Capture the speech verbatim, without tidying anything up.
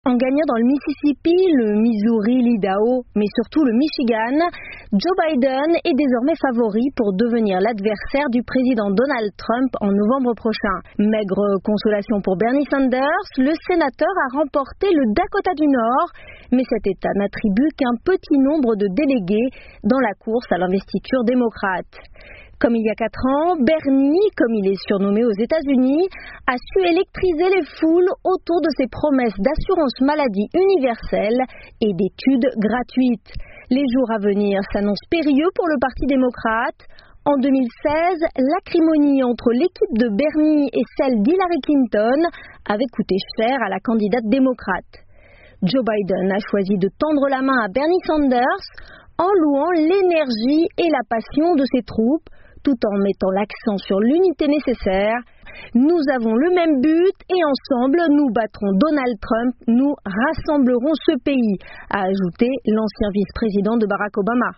En gagnant dans le Mississippi, le Missouri, l'Idaho, mais surtout le Michigan, Joe Biden est désormais favori pour devenir l'adversaire du président Donald Trump en novembre prochain. Maigre consolation pour Bernie Sanders, le sénateur a remporté le Dakota du Nord, mais cet État n'attribue qu'un petit nombre de délégués dans la course à l'investiture démocrate. Comme il y a quatre ans, Bernie, comme il est surnommé aux États-Unis, a su électriser les foules autour de ses promesses d'assurance maladie universelle et d'études gratuites. Les jours à venir s'annoncent périlleux pour le Parti démocrate. En deux mille seize, l'acrimonie entre l'équipe de Bernie et celle d'Hillary Clinton avait coûté cher à la candidate démocrate. Joe Biden a choisi de tendre la main à Bernie Sanders en louant l'énergie et la passion de ses troupes, tout en mettant l'accent sur l'unité nécessaire. Nous avons le même but et ensemble, nous battrons Donald Trump, nous rassemblerons ce pays, a ajouté l'ancien vice-président de Barack Obama.